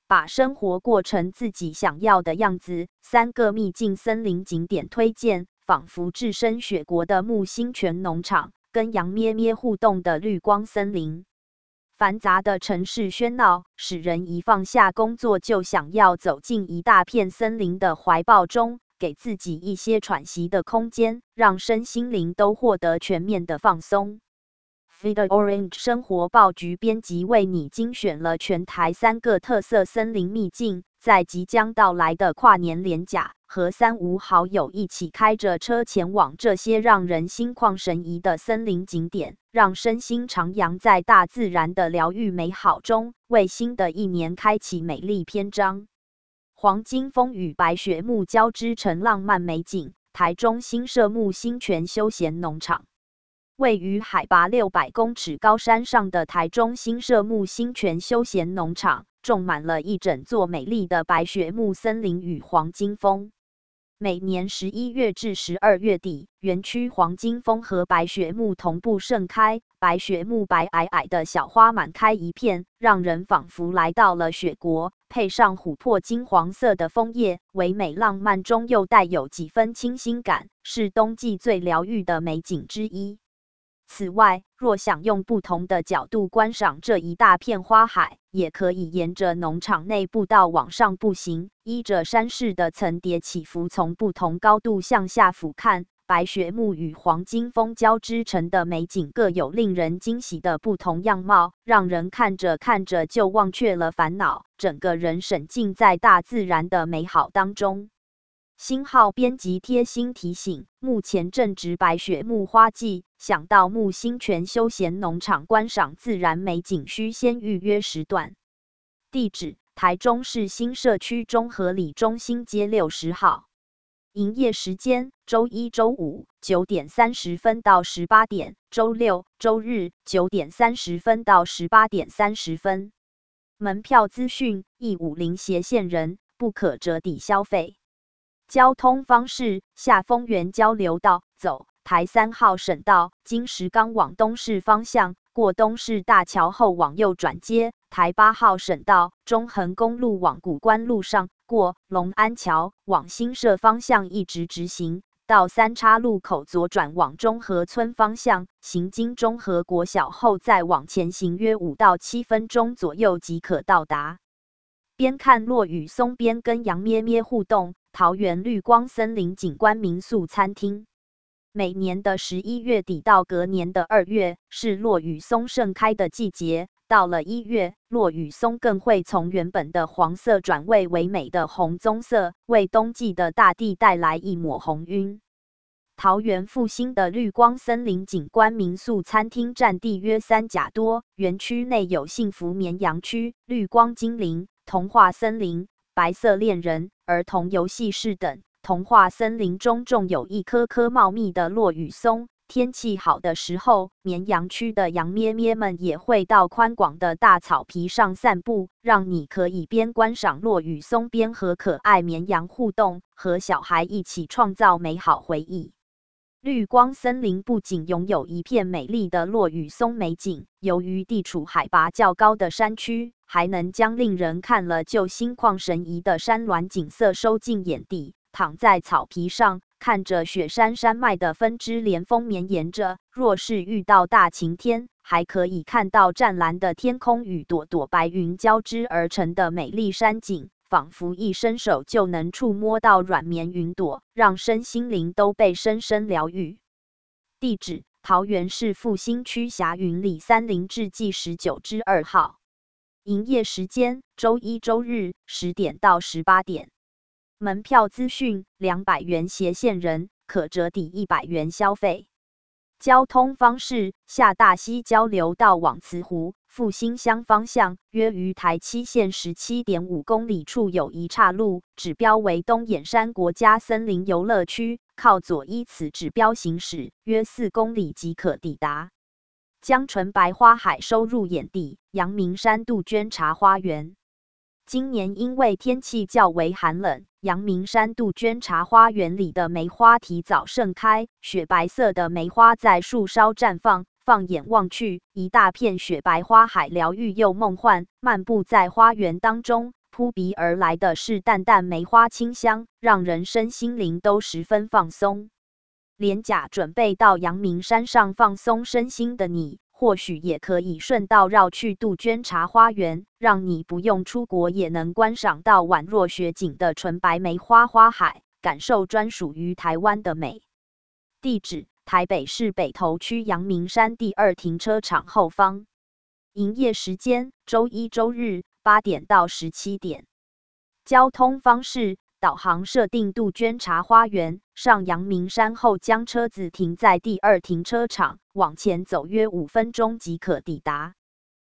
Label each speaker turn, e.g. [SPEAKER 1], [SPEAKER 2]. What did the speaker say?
[SPEAKER 1] 把生活过成自己想要的样子。3个秘境森林景点推荐：仿佛置身雪国的木星泉农场，跟羊咩咩互动的绿光森林。繁杂的城市喧闹，使人一放下工作就想要走进一大片森林的怀抱中，给自己一些喘息的空间，让身心灵都获得全面的放松。Feed Orange 生活报局编辑为你精选了全台3个特色森林秘境，在即将到来的跨年连假，和3、5好友一起开着车前往这些让人心旷神怡的森林景点，让身心徜徉在大自然的疗愈美好中，为新的一年开启美丽篇章。黄金峰与白雪木交织成浪漫美景，台中新设木星泉休闲农场。位于海拔600公尺高山上的台中新设木星泉休闲农场，种满了一整座美丽的白雪木森林与黄金枫。每年11月至12月底，园区黄金枫和白雪木同步盛开，白雪木白皑皑的小花满开一片，让人仿佛来到了雪国。配上琥珀金黄色的枫叶，唯美浪漫中又带有几分清新感，是冬季最疗愈的美景之一。此外，若想用不同的角度观赏这一大片花海，也可以沿着农场内步道往上步行，依着山势的层叠起伏，从不同高度向下俯瞰，白雪木与黄金枫交织成的美景各有令人惊喜的不同样貌，让人看着看着就忘却了烦恼，整个人沉浸在大自然的美好当中。星号编辑贴心提醒：目前正值白雪木花季，想到木星泉休闲农场观赏自然美景，需先预约时段。地址：台中市新社区中和里中心街60号。营业时间：周一、周五9点30分到18点，周六、周日9点30分到18点30分。门票资讯：150斜线人，不可折抵消费。交通方式：下丰原交流道走台3号省道，经石冈往东市方向，过东市大桥后往右转接，台8号省道中横公路往谷关路上，过龙安桥往新社方向一直直行，到3岔路口左转往中和村方向，行经中和国小后再往前行约5到7分钟左右即可到达。边看落雨松边跟羊咩咩互动，桃园绿光森林景观民宿餐厅。每年的11月底到隔年的2月是落雨松盛开的季节，到了1月，落雨松更会从原本的黄色转为美的红棕色，为冬季的大地带来一抹红晕。桃园复兴的绿光森林景观民宿餐厅占地约3甲多，园区内有幸福绵羊区、绿光精灵、童话森林、白色恋人、儿童游戏室等。童话森林中种有一棵棵茂密的落雨松，天气好的时候，绵羊区的羊咩咩们也会到宽广的大草皮上散步，让你可以边观赏落雨松边和可爱绵羊互动，和小孩一起创造美好回忆。绿光森林不仅拥有一片美丽的落雨松美景，由于地处海拔较高的山区，还能将令人看了就心旷神怡的山峦景色收进眼底。躺在草皮上，看着雪山山脉的分支连峰绵延着，若是遇到大晴天，还可以看到湛蓝的天空与朵朵白云交织而成的美丽山景，仿佛一伸手就能触摸到软绵云朵，让身心灵都被深深疗愈。地址：桃园市复兴区霞云里30至记19-2号。营业时间：周一、周日10点到18点。门票资讯：200元斜线人，可折抵100元消费。交通方式：下大溪交流道往慈湖、复兴乡方向，约于台7线17.5公里处有一岔路，指标为东眼山国家森林游乐区，靠左依此指标行驶，约4公里即可抵达。将纯白花海收入眼底，阳明山杜鹃茶花园。今年因为天气较为寒冷，阳明山杜鹃茶花园里的梅花提早盛开，雪白色的梅花在树梢绽放，放眼望去，一大片雪白花海疗愈又梦幻。漫步在花园当中， 扑鼻而来的是淡淡梅花清香，让人身心灵都十分放松。连假准备到阳明山上放松身心的你，或许也可以顺道绕去杜鹃茶花园，让你不用出国也能观赏到宛若雪景的纯白梅花花海，感受专属于台湾的美。地址：台北市北投区阳明山第2停车场后方。营业时间：周一周日8点到17点。交通方式：导航设定杜鹃茶花园，上阳明山后将车子停在第2停车场，往前走约5分钟即可抵达。